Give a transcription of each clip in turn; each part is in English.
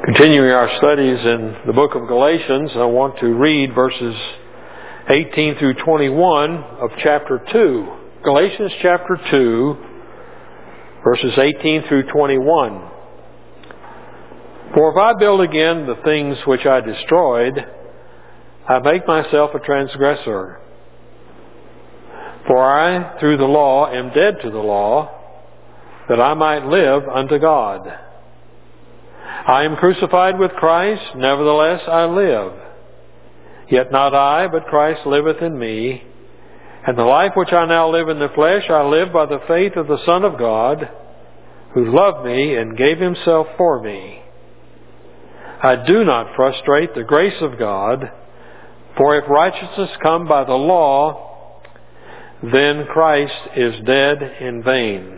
Continuing our studies in the book of Galatians, I want to read verses 18 through 21 of chapter 2. Galatians chapter 2, verses 18 through 21. For if I build again the things which I destroyed, I make myself a transgressor. For I, through the law, am dead to the law, that I might live unto God. I am crucified with Christ, nevertheless I live. Yet not I, but Christ liveth in me. And the life which I now live in the flesh, I live by the faith of the Son of God, who loved me and gave himself for me. I do not frustrate the grace of God, for if righteousness come by the law, then Christ is dead in vain.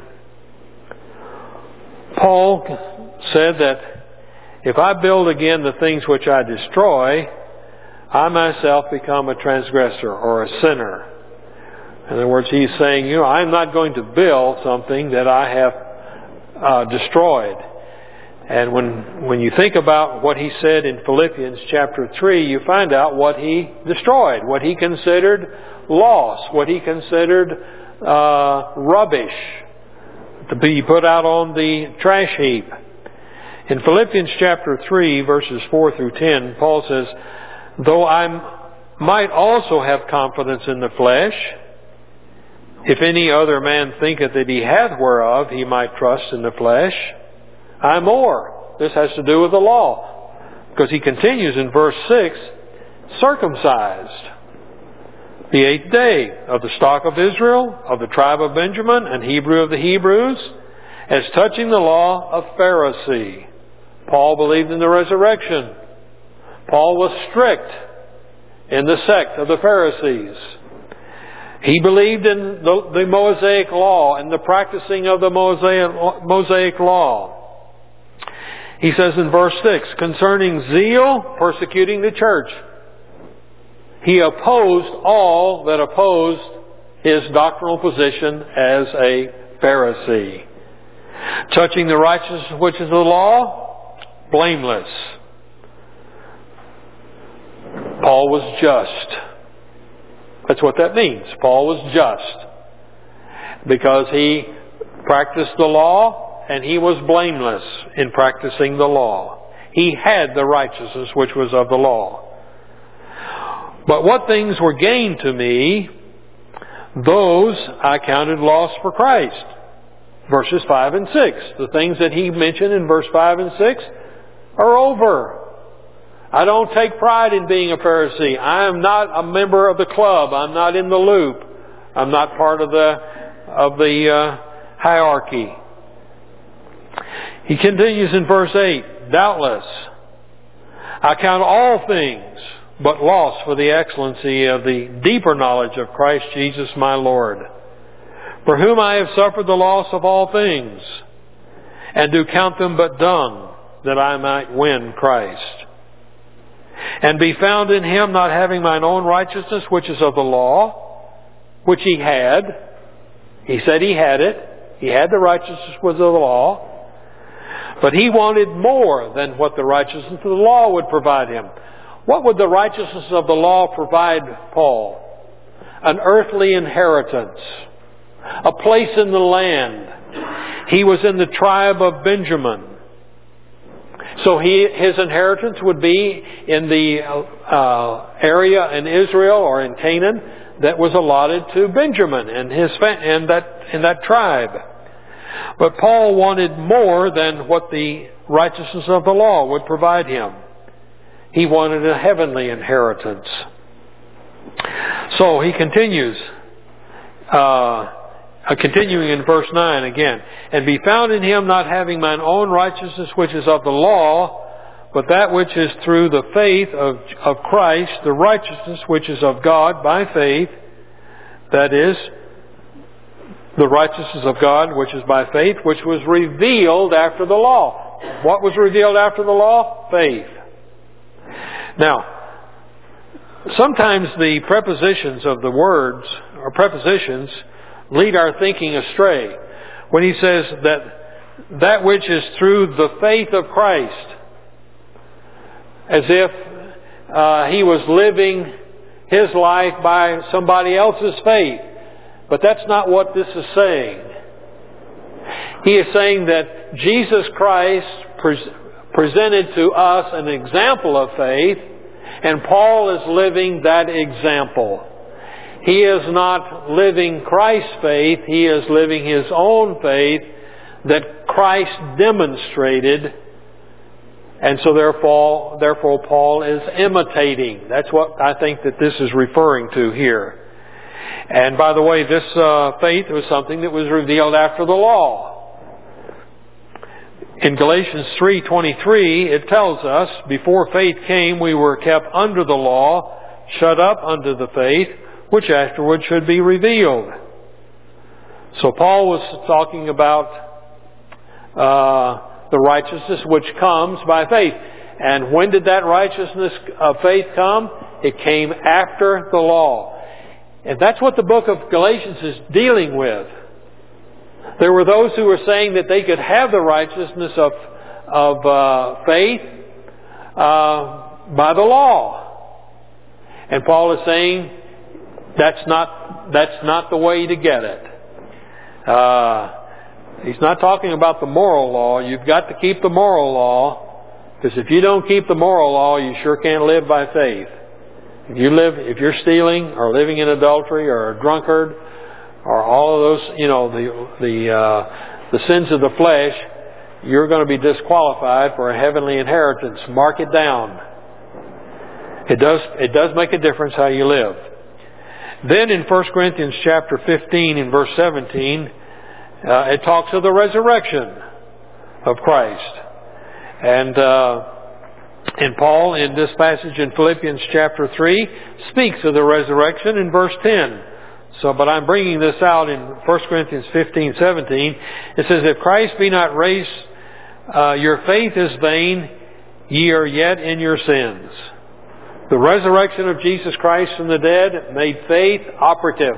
Paul said that if I build again the things which I destroy, I myself become a transgressor or a sinner. In other words, he's saying, I'm not going to build something that I have destroyed. And when you think about what he said in Philippians chapter 3, you find out what he destroyed, what he considered loss, what he considered rubbish to be put out on the trash heap. In Philippians chapter 3, verses 4 through 10, Paul says, though I might also have confidence in the flesh, if any other man thinketh that he hath whereof he might trust in the flesh, I more. This has to do with the law. Because he continues in verse 6, circumcised the 8th day of the stock of Israel, of the tribe of Benjamin, and Hebrew of the Hebrews, as touching the law of Pharisee. Paul believed in the resurrection. Paul was strict in the sect of the Pharisees. He believed in the Mosaic law and the practicing of the Mosaic law. He says in verse 6, concerning zeal, persecuting the church. He opposed all that opposed his doctrinal position as a Pharisee. Touching the righteousness which is the law, blameless. Paul was just. That's what that means. Paul was just. Because he practiced the law and he was blameless in practicing the law. He had the righteousness which was of the law. But what things were gained to me, those I counted loss for Christ. Verses 5 and 6. The things that he mentioned in verse 5 and 6 are over. I don't take pride in being a Pharisee. I am not a member of the club. I'm not in the loop. I'm not part of the hierarchy. He continues in verse 8, doubtless, I count all things but loss for the excellency of the deeper knowledge of Christ Jesus my Lord, for whom I have suffered the loss of all things, and do count them but dung, that I might win Christ, and be found in him, not having mine own righteousness, which is of the law, which he had. He said he had it. He had the righteousness was of the law. But he wanted more than what the righteousness of the law would provide him. What would the righteousness of the law provide Paul? An earthly inheritance. A place in the land. He was in the tribe of Benjamin. So his inheritance would be in the area in Israel or in Canaan that was allotted to Benjamin and in that tribe. But Paul wanted more than what the righteousness of the law would provide him. He wanted a heavenly inheritance. So he continues, continuing in verse 9 again, and be found in him, not having mine own righteousness which is of the law, but that which is through the faith of Christ, the righteousness which is of God by faith, that is, the righteousness of God which is by faith, which was revealed after the law. What was revealed after the law? Faith. Now, sometimes the prepositions of the words, or prepositions, lead our thinking astray. When he says that which is through the faith of Christ, as if he was living his life by somebody else's faith. But that's not what this is saying. He is saying that Jesus Christ presented to us an example of faith, and Paul is living that example. He is not living Christ's faith, he is living his own faith that Christ demonstrated, and so therefore Paul is imitating. That's what I think that this is referring to here. And by the way, this faith was something that was revealed after the law. In Galatians 3:23, it tells us, before faith came, we were kept under the law, shut up under the faith, which afterward should be revealed. So Paul was talking about the righteousness which comes by faith. And when did that righteousness of faith come? It came after the law. And that's what the book of Galatians is dealing with. There were those who were saying that they could have the righteousness of faith by the law. And Paul is saying that's not the way to get it. He's not talking about the moral law. You've got to keep the moral law, because if you don't keep the moral law, you sure can't live by faith. If you're stealing or living in adultery or a drunkard or all of those, the sins of the flesh, you're going to be disqualified for a heavenly inheritance. Mark it down. It does make a difference how you live. Then in 1 Corinthians chapter 15 and verse 17, it talks of the resurrection of Christ. And Paul, in this passage in Philippians chapter 3, speaks of the resurrection in verse 10. But I'm bringing this out in 1 Corinthians 15:17. It says, if Christ be not raised, your faith is vain, ye are yet in your sins. The resurrection of Jesus Christ from the dead made faith operative.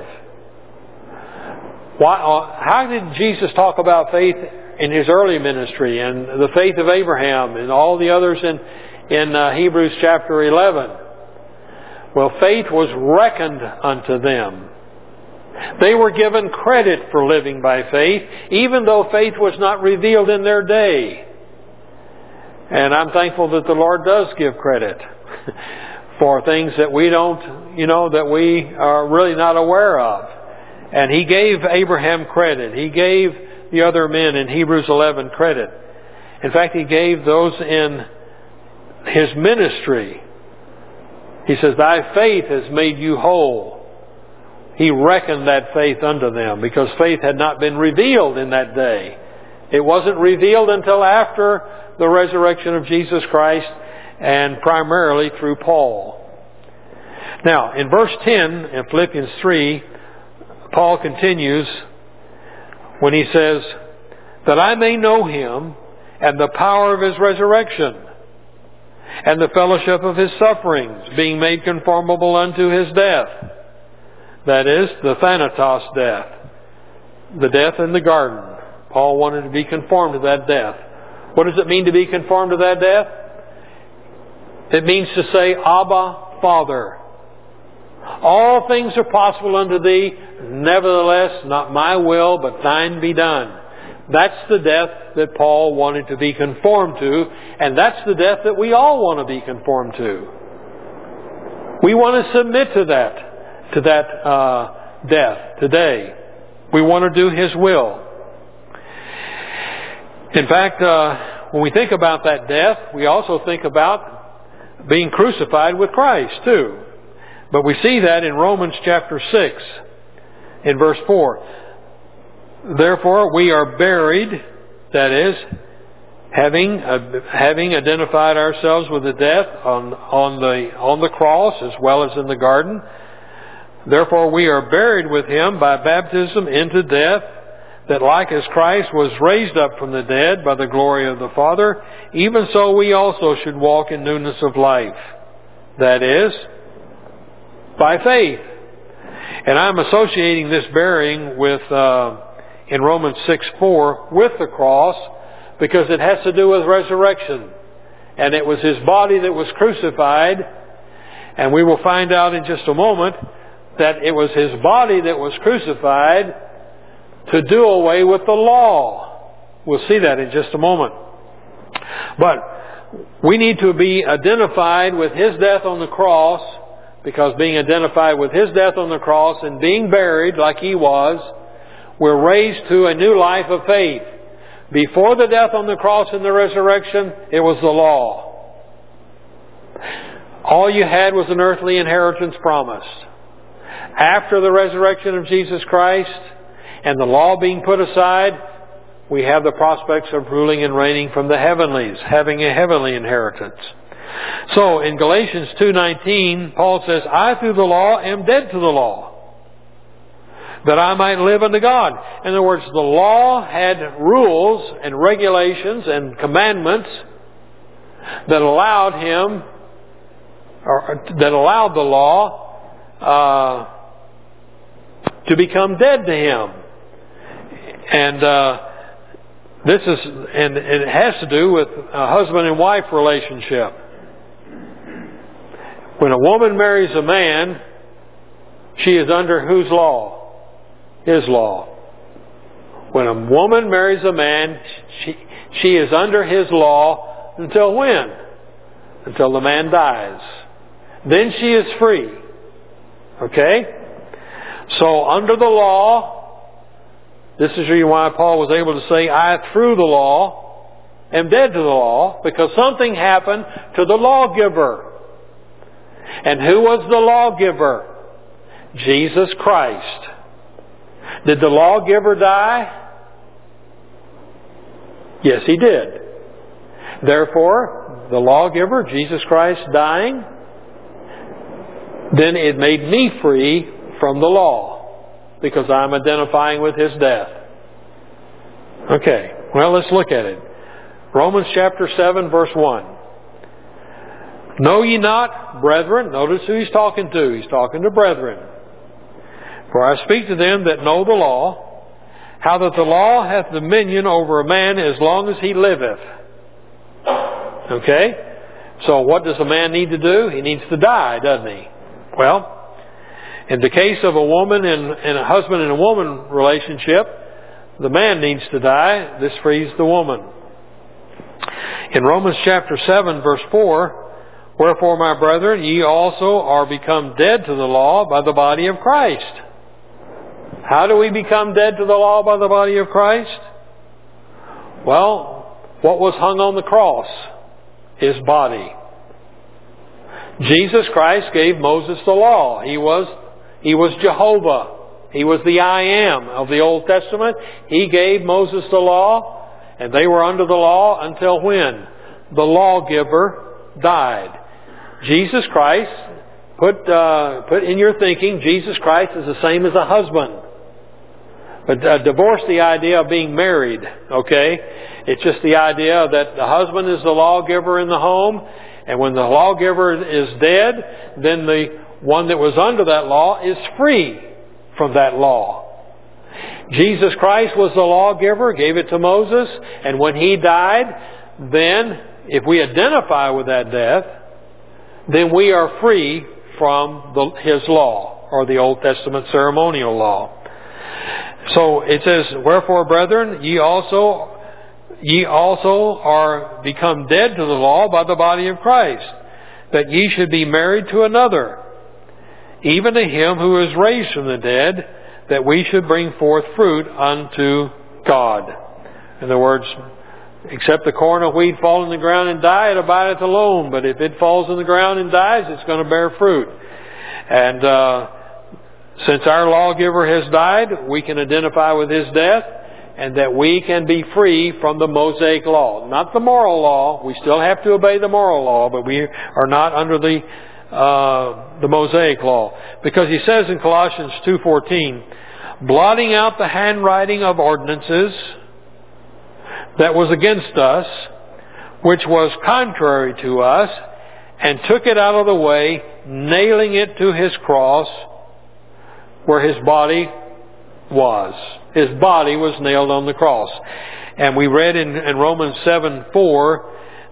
How did Jesus talk about faith in His early ministry, and the faith of Abraham and all the others in Hebrews chapter 11? Well, faith was reckoned unto them. They were given credit for living by faith, even though faith was not revealed in their day. And I'm thankful that the Lord does give credit for things that we don't, that we are really not aware of. And He gave Abraham credit. He gave the other men in Hebrews 11 credit. In fact, He gave those in His ministry. He says, thy faith has made you whole. He reckoned that faith unto them, because faith had not been revealed in that day. It wasn't revealed until after the resurrection of Jesus Christ, and primarily through Paul. Now, in verse 10 in Philippians 3, Paul continues when he says, that I may know Him and the power of His resurrection, and the fellowship of His sufferings, being made conformable unto His death. That is, the Thanatos death. The death in the garden. Paul wanted to be conformed to that death. What does it mean to be conformed to that death? It means to say, Abba, Father. All things are possible unto Thee, nevertheless, not my will, but Thine be done. That's the death that Paul wanted to be conformed to, and that's the death that we all want to be conformed to. We want to submit to that death today. We want to do His will. In fact, when we think about that death, we also think about being crucified with Christ too. But we see that in Romans chapter 6, in verse 4. Therefore we are buried, that is, having identified ourselves with the death on the cross as well as in the garden. Therefore we are buried with Him by baptism into death, that like as Christ was raised up from the dead by the glory of the Father, even so we also should walk in newness of life. That is, by faith. And I'm associating this burying with, in Romans 6:4, with the cross, because it has to do with resurrection. and it was His body that was crucified. And we will find out in just a moment that it was His body that was crucified to do away with the law. We'll see that in just a moment. But we need to be identified with His death on the cross, because being identified with His death on the cross and being buried like He was, we're raised to a new life of faith. Before the death on the cross and the resurrection, it was the law. All you had was an earthly inheritance promised. After the resurrection of Jesus Christ and the law being put aside, we have the prospects of ruling and reigning from the heavenlies, having a heavenly inheritance. So in Galatians 2:19, Paul says, I through the law am dead to the law, that I might live unto God. In other words, the law had rules and regulations and commandments that allowed him, or that allowed the law to become dead to him. And and it has to do with a husband and wife relationship. When a woman marries a man, she is under whose law? His law. When a woman marries a man, she is under his law until when? Until the man dies. Then she is free. Okay? So under the law, this is the reason why Paul was able to say, I through the law am dead to the law, because something happened to the lawgiver. And who was the lawgiver? Jesus Christ. Did the lawgiver die? Yes, He did. Therefore, the lawgiver, Jesus Christ, dying, then it made me free from the law, because I'm identifying with His death. Okay, well, let's look at it. Romans chapter 7, verse 1. Know ye not, brethren, notice who he's talking to. He's talking to brethren. For I speak to them that know the law, how that the law hath dominion over a man as long as he liveth. Okay? So what does a man need to do? He needs to die, doesn't he? Well, in the case of a woman and a husband and a woman relationship, the man needs to die. This frees the woman. In Romans chapter 7, verse 4, wherefore, my brethren, ye also are become dead to the law by the body of Christ. How do we become dead to the law by the body of Christ? Well, what was hung on the cross? His body. Jesus Christ gave Moses the law. He was Jehovah. He was the I Am of the Old Testament. He gave Moses the law, and they were under the law until when? The lawgiver died. Jesus Christ, put in your thinking, Jesus Christ is the same as a husband. But divorce the idea of being married, okay? It's just the idea that the husband is the lawgiver in the home, and when the lawgiver is dead, then the one that was under that law is free from that law. Jesus Christ was the lawgiver, gave it to Moses, and when He died, then if we identify with that death, then we are free from His law, or the Old Testament ceremonial law. So it says, wherefore, brethren, ye also are become dead to the law by the body of Christ, that ye should be married to another, even to him who is raised from the dead, that we should bring forth fruit unto God. In other words, except the corn or wheat fall in the ground and die, it abideth alone. But if it falls in the ground and dies, it's going to bear fruit. And since our lawgiver has died, we can identify with His death, and that we can be free from the Mosaic law. Not the moral law. We still have to obey the moral law, but we are not under the Mosaic law. Because he says in Colossians 2:14, blotting out the handwriting of ordinances that was against us, which was contrary to us, and took it out of the way, nailing it to His cross, where His body was. His body was nailed on the cross. And we read in Romans 7:4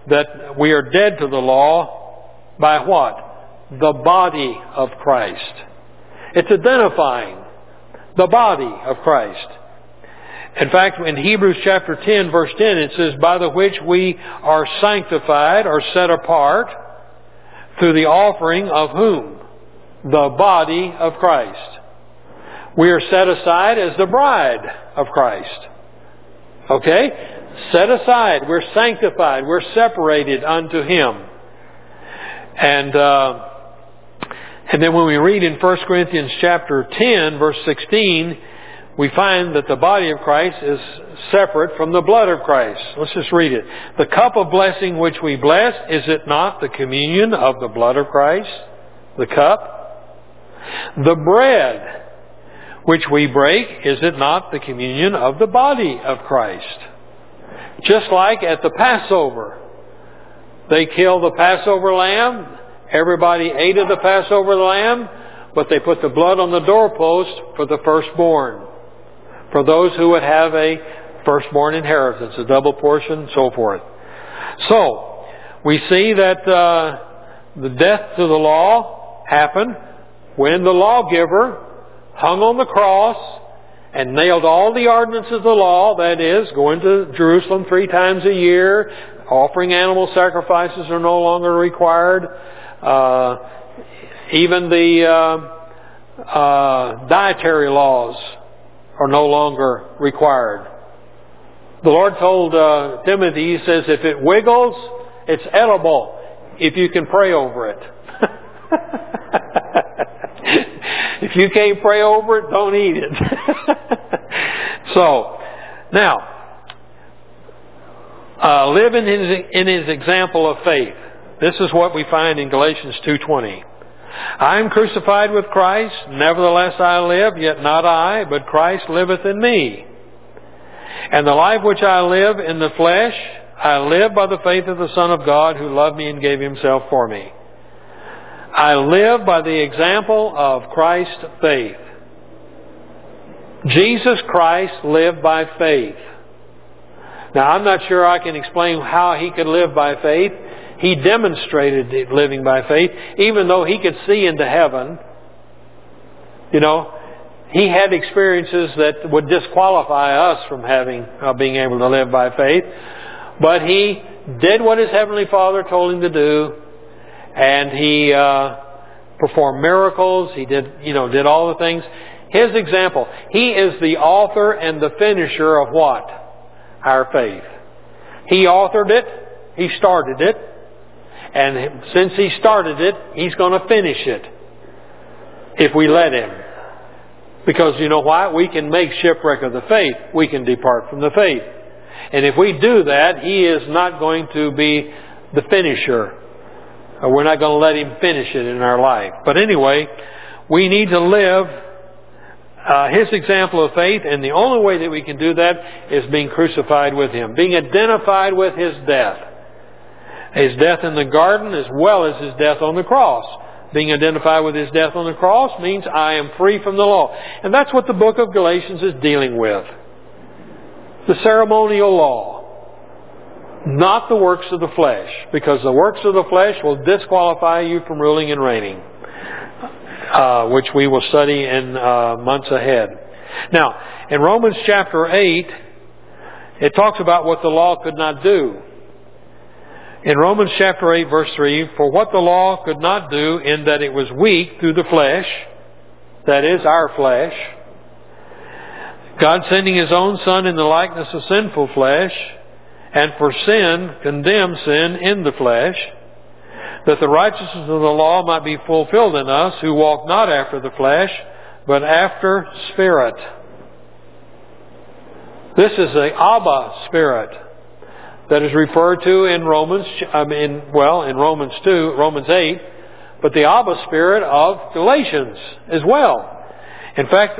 that we are dead to the law by what? The body of Christ. It's identifying the body of Christ. In fact, in Hebrews chapter 10, verse 10, it says, by the which we are sanctified or set apart through the offering of whom? The body of Christ. We are set aside as the bride of Christ. Okay? Set aside. We're sanctified. We're separated unto Him. And then when we read in 1 Corinthians chapter 10, verse 16, we find that the body of Christ is separate from the blood of Christ. Let's just read it. The cup of blessing which we bless, is it not the communion of the blood of Christ? The cup. The bread which we break, is it not the communion of the body of Christ? Just like at the Passover. They killed the Passover lamb. Everybody ate of the Passover lamb, but they put the blood on the doorpost for the firstborn. For those who would have a firstborn inheritance, a double portion, so forth. So, we see that the death to the law happened when the lawgiver hung on the cross and nailed all the ordinances of the law, that is, going to Jerusalem 3 times a year, offering animal sacrifices are no longer required, even the dietary laws are no longer required. The Lord told Timothy, He says, if it wiggles, it's edible, if you can pray over it. If you can't pray over it, don't eat it. So, now, live in His example of faith. This is what we find in Galatians 2:20. I am crucified with Christ, nevertheless I live, yet not I, but Christ liveth in me. And the life which I live in the flesh, I live by the faith of the Son of God, who loved me and gave Himself for me. I live by the example of Christ's faith. Jesus Christ lived by faith. Now, I'm not sure I can explain how He could live by faith. He demonstrated living by faith, even though He could see into heaven. You know, He had experiences that would disqualify us from being able to live by faith. But He did what His Heavenly Father told Him to do, and He performed miracles. He did all the things. His example. He is the author and the finisher of what? Our faith. He authored it. He started it. And since He started it, He's going to finish it. If we let Him. Because you know why? We can make shipwreck of the faith. We can depart from the faith. And if we do that, He is not going to be the finisher. We're not going to let Him finish it in our life. But anyway, we need to live His example of faith, and the only way that we can do that is being crucified with Him. Being identified with His death. His death in the garden as well as His death on the cross. Being identified with His death on the cross means I am free from the law. And that's what the book of Galatians is dealing with. The ceremonial law. Not the works of the flesh. Because the works of the flesh will disqualify you from ruling and reigning. Which we will study in months ahead. Now, in Romans chapter 8, it talks about what the law could not do. In Romans chapter 8 verse 3, for what the law could not do in that it was weak through the flesh, that is our flesh, God sending His own Son in the likeness of sinful flesh, and for sin condemned sin in the flesh, that the righteousness of the law might be fulfilled in us who walk not after the flesh, but after Spirit. This is the Abba Spirit that is referred to in Romans 8, but the Abba Spirit of Galatians as well. In fact,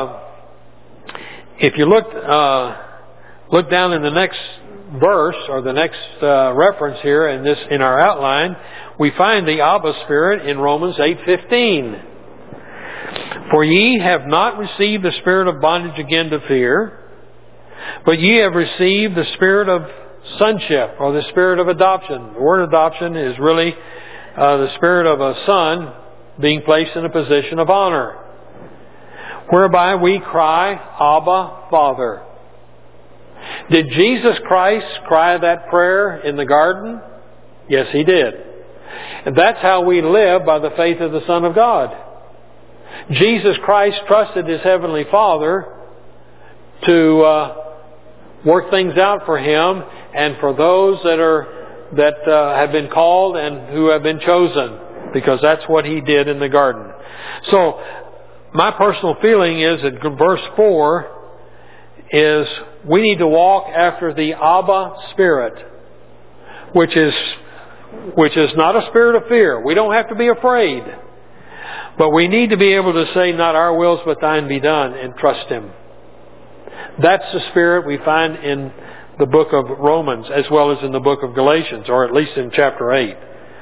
if you look down in the next verse or the next reference here in our outline, we find the Abba Spirit in Romans 8:15. For ye have not received the spirit of bondage again to fear, but ye have received the spirit of sonship or the spirit of adoption. The word adoption is really the spirit of a son being placed in a position of honor, whereby we cry, Abba, Father. Did Jesus Christ cry that prayer in the garden? Yes, He did. And that's how we live, by the faith of the Son of God. Jesus Christ trusted His Heavenly Father to work things out for Him and for those that have been called and who have been chosen, because that's what He did in the garden. So, my personal feeling is that verse 4 is we need to walk after the Abba Spirit, which is not a spirit of fear. We don't have to be afraid. But we need to be able to say, not our wills but Thine be done, and trust Him. That's the spirit we find in the book of Romans as well as in the book of Galatians, or at least in chapter 8.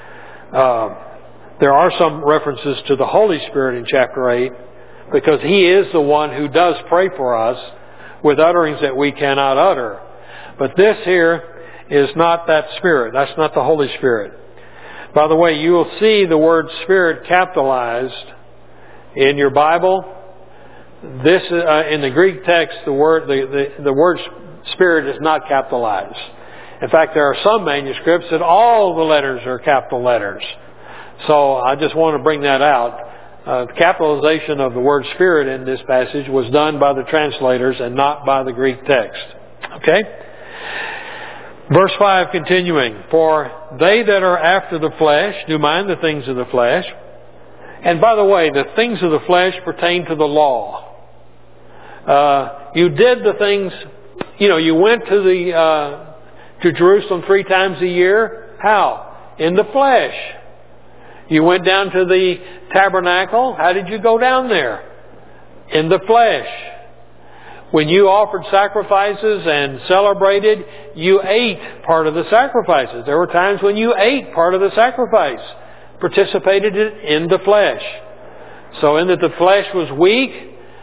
There are some references to the Holy Spirit in chapter 8, because He is the one who does pray for us with utterings that we cannot utter. But this here is not that Spirit. That's not the Holy Spirit. By the way, you will see the word Spirit capitalized in your Bible. This in the Greek text, the word Spirit is not capitalized. In fact, there are some manuscripts that all the letters are capital letters. So I just want to bring that out. The capitalization of the word Spirit in this passage was done by the translators and not by the Greek text. Okay? Verse 5 continuing, for they that are after the flesh do mind the things of the flesh. And by the way, the things of the flesh pertain to the law. You did the things, you went to Jerusalem 3 times a year. How? In the flesh. You went down to the tabernacle. How did you go down there? In the flesh. When you offered sacrifices and celebrated, you ate part of the sacrifices. There were times when you ate part of the sacrifice, participated in the flesh. So in that the flesh was weak,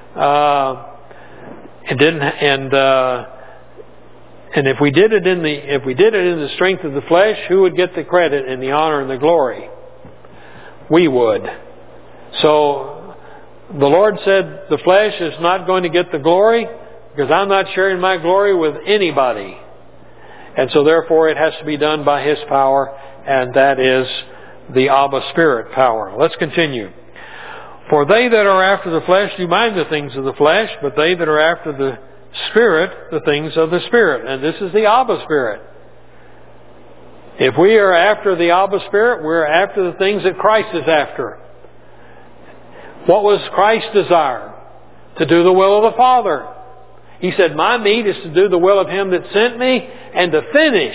and if we did it in the strength of the flesh, who would get the credit and the honor and the glory? We would. So the Lord said the flesh is not going to get the glory because I'm not sharing my glory with anybody. And so therefore it has to be done by His power, and that is the Abba Spirit power. Let's continue. For they that are after the flesh do mind the things of the flesh, but they that are after the Spirit, the things of the Spirit. And this is the Abba Spirit. If we are after the Abba Spirit, we're after the things that Christ is after. What was Christ's desire? To do the will of the Father. He said, my meat is to do the will of Him that sent me and to finish.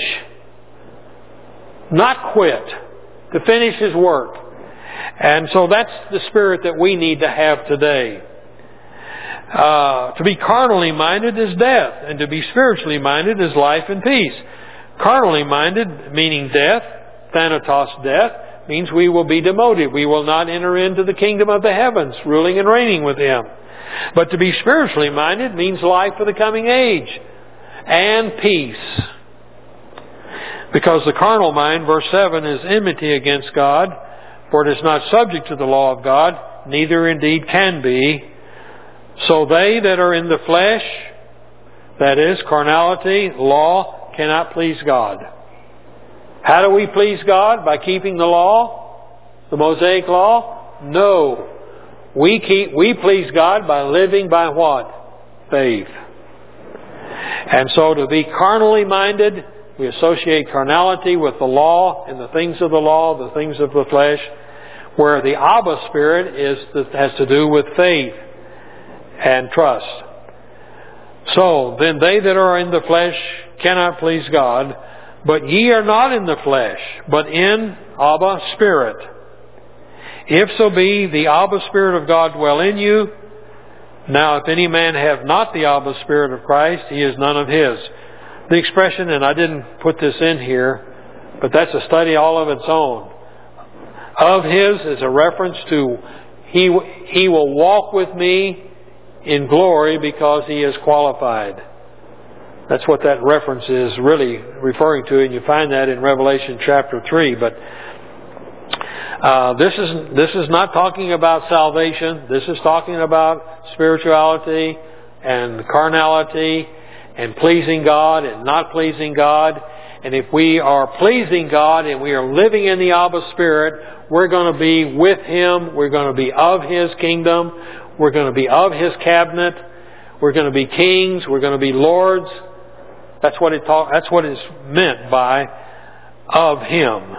Not quit. To finish His work. And so that's the spirit that we need to have today. To be carnally minded is death, and to be spiritually minded is life and peace. Carnally minded, meaning death, thanatos, death, means we will be demoted. We will not enter into the kingdom of the heavens, ruling and reigning with Him. But to be spiritually minded means life for the coming age and peace. Because the carnal mind, verse 7, is enmity against God, for it is not subject to the law of God, neither indeed can be. So they that are in the flesh, that is, carnality, law, cannot please God. How do we please God? By keeping the law? The Mosaic law? No. We please God by living by what? Faith. And so to be carnally minded, we associate carnality with the law and the things of the law, the things of the flesh, where the Abba Spirit has to do with faith and trust. So, then they that are in the flesh cannot please God, but ye are not in the flesh, but in Abba Spirit. If so be the Abba Spirit of God dwell in you. Now if any man have not the Abba Spirit of Christ, he is none of His. The expression, and I didn't put this in here, but that's a study all of its own. Of His is a reference to He will walk with me in glory because He is qualified. That's what that reference is really referring to, and you find that in Revelation chapter 3. But this is not talking about salvation. This is talking about spirituality and carnality and pleasing God and not pleasing God. And if we are pleasing God and we are living in the Abba Spirit, we're going to be with Him. We're going to be of His kingdom. We're going to be of His cabinet. We're going to be kings. We're going to be lords. That's what is meant by of Him,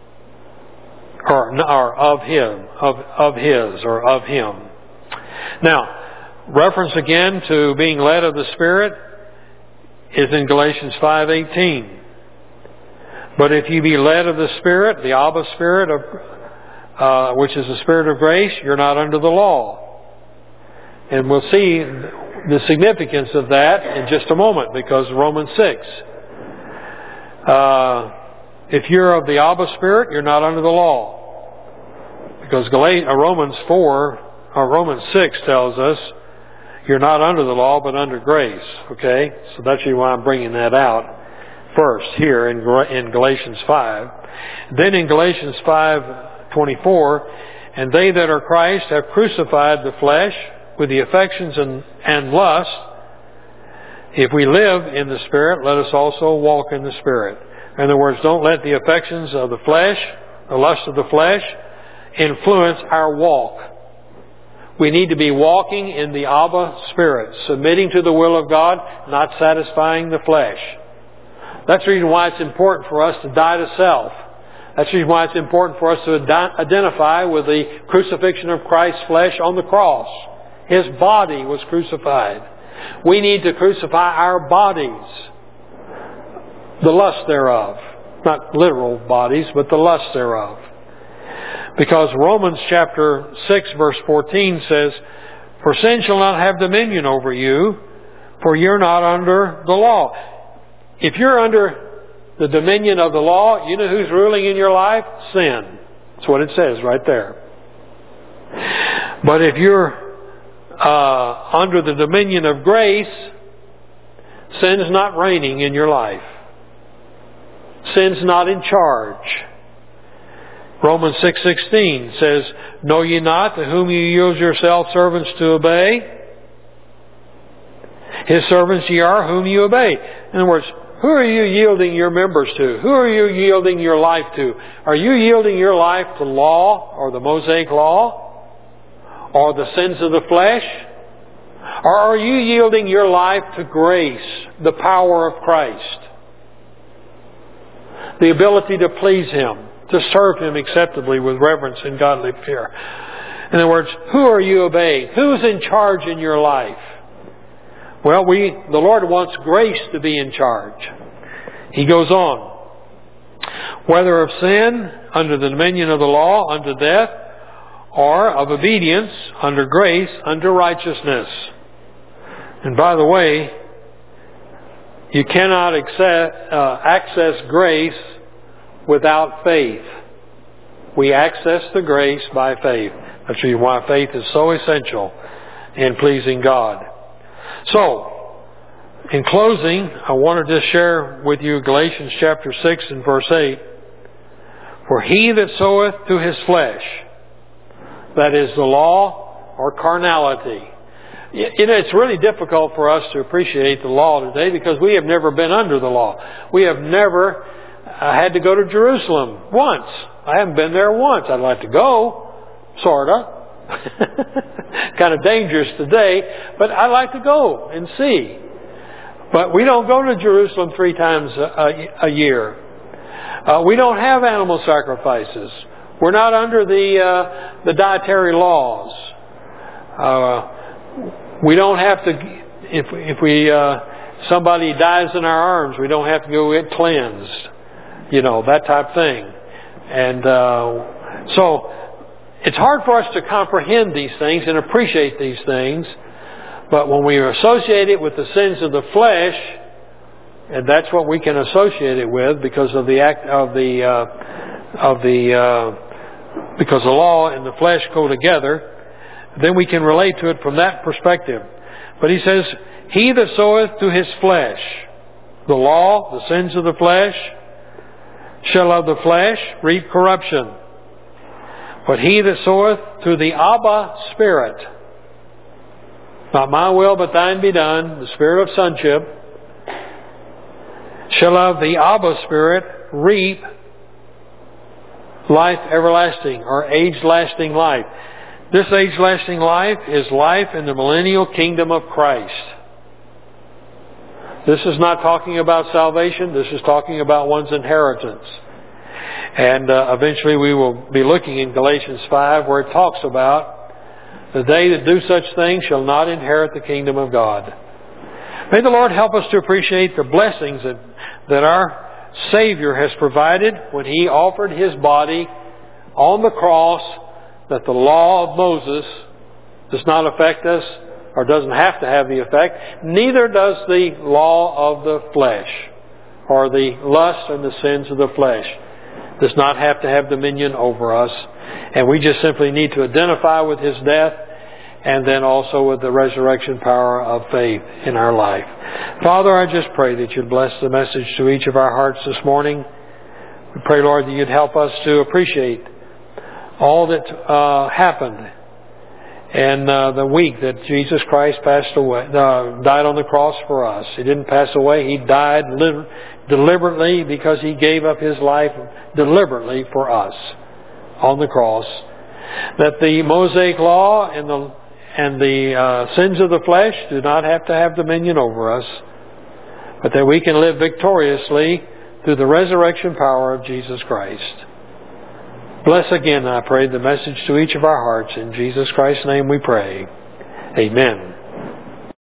or of Him, of His, or of Him. Now, reference again to being led of the Spirit is in Galatians 5:18. But if you be led of the Spirit, the Abba Spirit, which is the Spirit of grace, you're not under the law. And we'll see the significance of that in just a moment, because Romans 6. If you're of the Abba Spirit, you're not under the law. Because Romans 6 tells us you're not under the law, but under grace. Okay? So that's why I'm bringing that out first here in Galatians 5. Then in Galatians 5:24, and they that are Christ have crucified the flesh with the affections and lust. If we live in the Spirit, let us also walk in the Spirit. In other words, don't let the affections of the flesh, the lust of the flesh, influence our walk. We need to be walking in the Abba Spirit, submitting to the will of God, not satisfying the flesh. That's the reason why it's important for us to die to self. That's the reason why it's important for us to identify with the crucifixion of Christ's flesh on the cross. His body was crucified. We need to crucify our bodies, the lust thereof. Not literal bodies, but the lust thereof. Because Romans chapter 6 verse 14 says, for sin shall not have dominion over you, for you're not under the law. If you're under the dominion of the law, you know who's ruling in your life? Sin. That's what it says right there. But if you're under the dominion of grace, sin's not reigning in your life. Sin's not in charge. Romans 6:16 says, know ye not to whom you yield yourselves servants to obey? His servants ye are whom you obey. In other words, who are you yielding your members to? Who are you yielding your life to? Are you yielding your life to law, or the Mosaic law, or the sins of the flesh? Or are you yielding your life to grace, the power of Christ? The ability to please Him, to serve Him acceptably with reverence and godly fear. In other words, who are you obeying? Who's in charge in your life? Well, the Lord wants grace to be in charge. He goes on. Whether of sin, under the dominion of the law, unto death, or of obedience, under grace, unto righteousness. And by the way, you cannot access grace without faith. We access the grace by faith. That's why faith is so essential in pleasing God. So, in closing, I wanted to share with you Galatians chapter 6 and verse 8. For he that soweth to his flesh, that is the law or carnality. You know, it's really difficult for us to appreciate the law today because we have never been under the law. We have never had to go to Jerusalem once. I haven't been there once. I'd like to go, sorta. Kind of dangerous today, but I like to go and see. But we don't go to Jerusalem 3 times a year. We don't have animal sacrifices. We're not under the dietary laws. We don't have to. If somebody dies in our arms, we don't have to go get cleansed. You know, that type of thing. And so it's hard for us to comprehend these things and appreciate these things. But when we associate it with the sins of the flesh, and that's what we can associate it with because of because the law and the flesh go together, then we can relate to it from that perspective. But he says, he that soweth to his flesh. the law, the sins of the flesh, shall of the flesh reap corruption. But he that soweth to the Abba Spirit, not my will but thine be done, the Spirit of sonship, shall of the Abba Spirit reap life everlasting, or age-lasting life. This age-lasting life is life in the millennial kingdom of Christ. This is not talking about salvation. This is talking about one's inheritance. And eventually we will be looking in Galatians 5 where it talks about the they that do such things shall not inherit the kingdom of God. May the Lord help us to appreciate the blessings that our Savior has provided when He offered His body on the cross, that the law of Moses does not affect us, or doesn't have to have the effect. Neither does the law of the flesh, or the lust and the sins of the flesh. Does not have to have dominion over us. And we just simply need to identify with His death, and then also with the resurrection power of faith in our life. Father, I just pray that You'd bless the message to each of our hearts this morning. We pray, Lord, that You'd help us to appreciate all that happened in the week that Jesus Christ passed away, died on the cross for us. He didn't pass away. He died deliberately because He gave up His life deliberately for us on the cross. That the Mosaic law and the sins of the flesh do not have to have dominion over us, but that we can live victoriously through the resurrection power of Jesus Christ. Bless again, I pray, the message to each of our hearts. In Jesus Christ's name we pray. Amen.